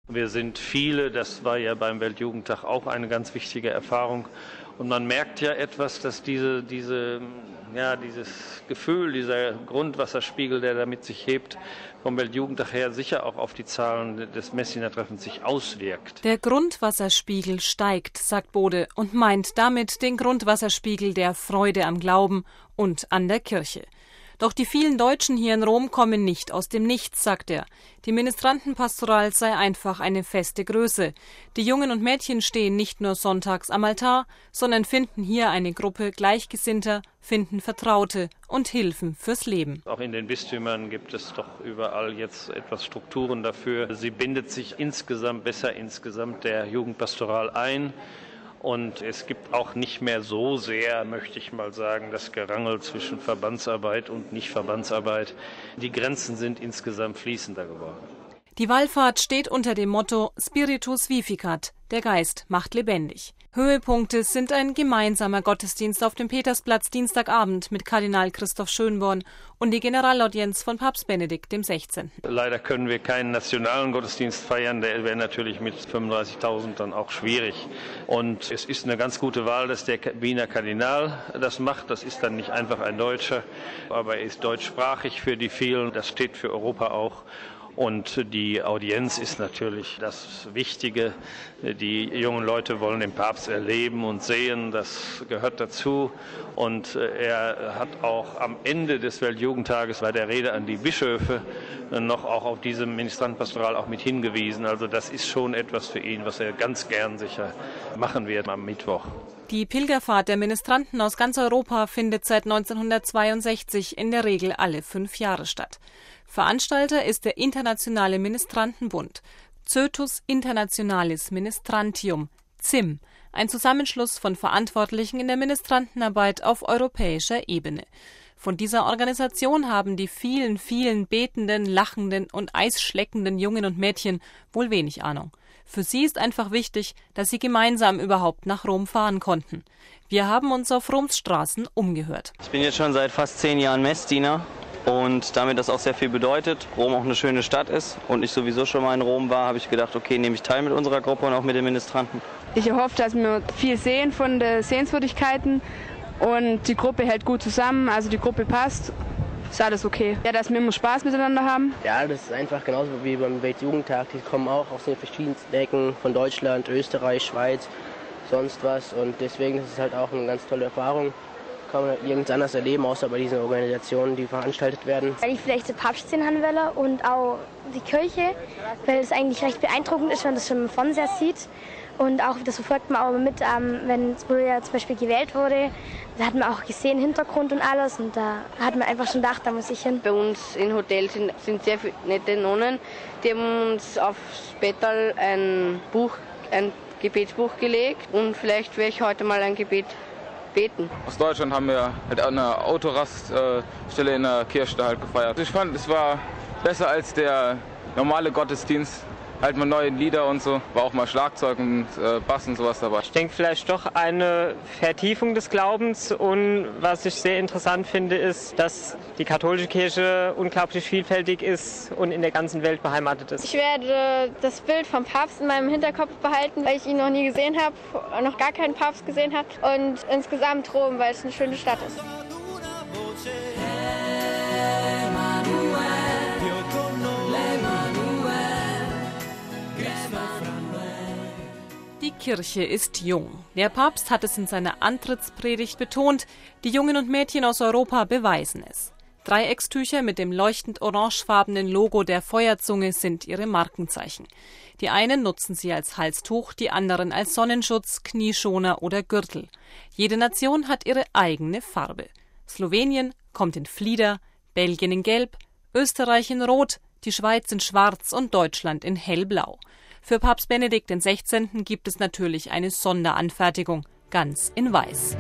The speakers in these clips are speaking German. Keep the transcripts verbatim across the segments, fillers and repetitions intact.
Wir sind viele, das war ja beim Weltjugendtag auch eine ganz wichtige Erfahrung. Und man merkt ja etwas, dass diese, diese, ja, dieses Gefühl, dieser Grundwasserspiegel, der damit sich hebt, vom Weltjugendtag her sicher auch auf die Zahlen des Messiner Treffens sich auswirkt. Der Grundwasserspiegel steigt, sagt Bode, und meint damit den Grundwasserspiegel der Freude am Glauben und an der Kirche. Doch die vielen Deutschen hier in Rom kommen nicht aus dem Nichts, sagt er. Die Ministrantenpastoral sei einfach eine feste Größe. Die Jungen und Mädchen stehen nicht nur sonntags am Altar, sondern finden hier eine Gruppe Gleichgesinnter, finden Vertraute und Hilfen fürs Leben. Auch in den Bistümern gibt es doch überall jetzt etwas Strukturen dafür. Sie bindet sich insgesamt besser insgesamt der Jugendpastoral ein. Und es gibt auch nicht mehr so sehr, möchte ich mal sagen, das Gerangel zwischen Verbandsarbeit und Nicht-Verbandsarbeit. Die Grenzen sind insgesamt fließender geworden. Die Wallfahrt steht unter dem Motto Spiritus Vificat, der Geist macht lebendig. Höhepunkte sind ein gemeinsamer Gottesdienst auf dem Petersplatz Dienstagabend mit Kardinal Christoph Schönborn und die Generalaudienz von Papst Benedikt der Sechzehnten. Leider können wir keinen nationalen Gottesdienst feiern, der wäre natürlich mit fünfunddreißigtausend dann auch schwierig. Und es ist eine ganz gute Wahl, dass der Wiener Kardinal das macht. Das ist dann nicht einfach ein Deutscher, aber er ist deutschsprachig für die vielen. Das steht für Europa auch. Und die Audienz ist natürlich das Wichtige. Die jungen Leute wollen den Papst erleben und sehen, das gehört dazu. Und er hat auch am Ende des Weltjugendtages bei der Rede an die Bischöfe noch auch auf diese Ministrantenpastoral auch mit hingewiesen. Also das ist schon etwas für ihn, was er ganz gern sicher machen wird am Mittwoch. Die Pilgerfahrt der Ministranten aus ganz Europa findet seit neunzehnhundertzweiundsechzig in der Regel alle fünf Jahre statt. Veranstalter ist der Internationale Ministrantenbund, Coetus Internationalis Ministrantium, C I M, ein Zusammenschluss von Verantwortlichen in der Ministrantenarbeit auf europäischer Ebene. Von dieser Organisation haben die vielen, vielen betenden, lachenden und eisschleckenden Jungen und Mädchen wohl wenig Ahnung. Für sie ist einfach wichtig, dass sie gemeinsam überhaupt nach Rom fahren konnten. Wir haben uns auf Roms Straßen umgehört. Ich bin jetzt schon seit fast zehn Jahren Messdiener. Und damit das auch sehr viel bedeutet, Rom auch eine schöne Stadt ist und ich sowieso schon mal in Rom war, habe ich gedacht, okay, nehme ich teil mit unserer Gruppe und auch mit den Ministranten. Ich hoffe, dass wir viel sehen von den Sehenswürdigkeiten und die Gruppe hält gut zusammen, also die Gruppe passt. Ist alles okay. Ja, dass wir immer Spaß miteinander haben. Ja, das ist einfach genauso wie beim Weltjugendtag. Die kommen auch aus den verschiedensten Ecken von Deutschland, Österreich, Schweiz, sonst was. Und deswegen ist es halt auch eine ganz tolle Erfahrung. Kann man nirgends anders erleben, außer bei diesen Organisationen, die veranstaltet werden. Weil ich vielleicht den Papst sehen haben will und auch die Kirche, weil es eigentlich recht beeindruckend ist, wenn man das schon im Fernseher sieht. Und auch das verfolgt man auch mit, ähm, wenn ja zum Beispiel gewählt wurde, da hat man auch gesehen, Hintergrund und alles. Und da hat man einfach schon gedacht, da muss ich hin. Bei uns im Hotel sind, sind sehr viele nette Nonnen, die haben uns aufs Bettal ein Buch, ein Gebetsbuch gelegt. Und vielleicht werde ich heute mal ein Gebet beten. Aus Deutschland haben wir halt an einer Autoraststelle in der Kirche halt gefeiert. Ich fand, es war besser als der normale Gottesdienst. Halt mal neue Lieder und so, war auch mal Schlagzeug und äh, Bass und sowas dabei. Ich denke vielleicht doch eine Vertiefung des Glaubens und was ich sehr interessant finde, ist, dass die katholische Kirche unglaublich vielfältig ist und in der ganzen Welt beheimatet ist. Ich werde das Bild vom Papst in meinem Hinterkopf behalten, weil ich ihn noch nie gesehen habe, noch gar keinen Papst gesehen habe und insgesamt Rom, weil es eine schöne Stadt ist. Die Kirche ist jung. Der Papst hat es in seiner Antrittspredigt betont, die Jungen und Mädchen aus Europa beweisen es. Dreieckstücher mit dem leuchtend orangefarbenen Logo der Feuerzunge sind ihre Markenzeichen. Die einen nutzen sie als Halstuch, die anderen als Sonnenschutz, Knieschoner oder Gürtel. Jede Nation hat ihre eigene Farbe. Slowenien kommt in Flieder, Belgien in Gelb, Österreich in Rot, die Schweiz in Schwarz und Deutschland in Hellblau. Für Papst Benedikt der Sechzehnten gibt es natürlich eine Sonderanfertigung, ganz in Weiß.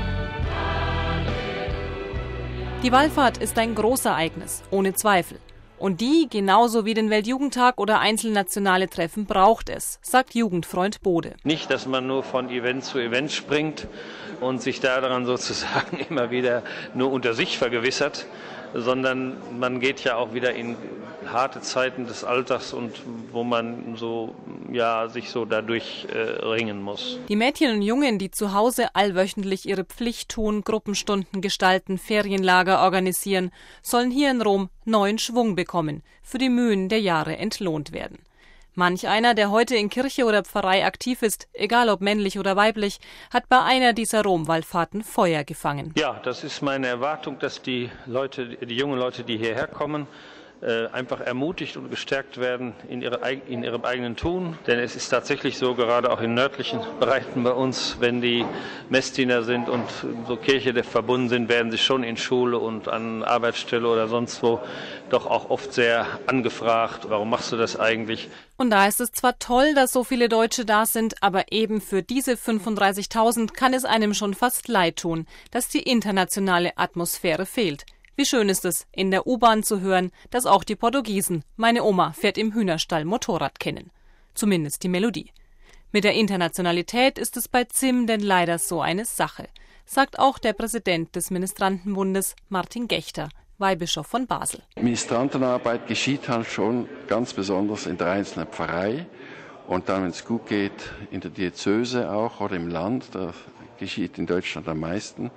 Die Wallfahrt ist ein Großereignis, ohne Zweifel. Und die, genauso wie den Weltjugendtag oder einzelnationale Treffen, braucht es, sagt Jugendfreund Bode. Nicht, dass man nur von Event zu Event springt und sich daran sozusagen immer wieder nur unter sich vergewissert, sondern man geht ja auch wieder in harte Zeiten des Alltags und wo man so ja sich so dadurch äh, ringen muss. Die Mädchen und Jungen, die zu Hause allwöchentlich ihre Pflicht tun, Gruppenstunden gestalten, Ferienlager organisieren, sollen hier in Rom neuen Schwung bekommen, für die Mühen der Jahre entlohnt werden. Manch einer, der heute in Kirche oder Pfarrei aktiv ist, egal ob männlich oder weiblich, hat bei einer dieser Rom-Wallfahrten Feuer gefangen. Ja, das ist meine Erwartung, dass die Leute, die jungen Leute, die hierher kommen, einfach ermutigt und gestärkt werden in, ihre, in ihrem eigenen Tun. Denn es ist tatsächlich so, gerade auch in nördlichen Bereichen bei uns, wenn die Messdiener sind und so Kirche verbunden sind, werden sie schon in Schule und an Arbeitsstelle oder sonst wo doch auch oft sehr angefragt. Warum machst du das eigentlich? Und da ist es zwar toll, dass so viele Deutsche da sind, aber eben für diese fünfunddreißigtausend kann es einem schon fast leid tun, dass die internationale Atmosphäre fehlt. Wie schön ist es, in der U-Bahn zu hören, dass auch die Portugiesen "Meine Oma fährt im Hühnerstall Motorrad" kennen. Zumindest die Melodie. Mit der Internationalität ist es bei Z I M denn leider so eine Sache, sagt auch der Präsident des Ministrantenbundes, Martin Gechter, Weihbischof von Basel. Ministrantenarbeit geschieht halt schon ganz besonders in der einzelnen Pfarrei und dann, wenn es gut geht, in der Diözese auch oder im Land. Da geschieht in Deutschland am meisten.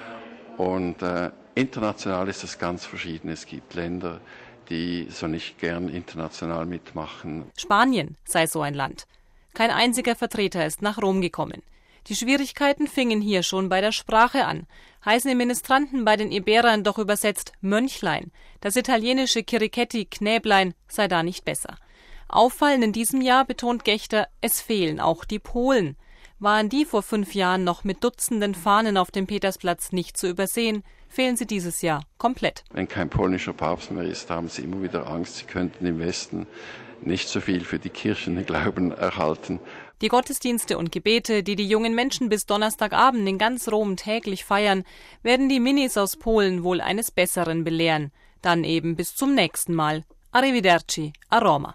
Und äh, international ist es ganz verschieden. Es gibt Länder, die so nicht gern international mitmachen. Spanien sei so ein Land. Kein einziger Vertreter ist nach Rom gekommen. Die Schwierigkeiten fingen hier schon bei der Sprache an. Heißen die Ministranten bei den Iberern doch übersetzt Mönchlein. Das italienische Chirichetti, Knäblein, sei da nicht besser. Auffallend in diesem Jahr betont Gechter, es fehlen auch die Polen. Waren die vor fünf Jahren noch mit Dutzenden Fahnen auf dem Petersplatz nicht zu übersehen, fehlen sie dieses Jahr komplett. Wenn kein polnischer Papst mehr ist, haben sie immer wieder Angst, sie könnten im Westen nicht so viel für die Kirchen und Glauben erhalten. Die Gottesdienste und Gebete, die die jungen Menschen bis Donnerstagabend in ganz Rom täglich feiern, werden die Minis aus Polen wohl eines Besseren belehren. Dann eben bis zum nächsten Mal. Arrivederci a Roma.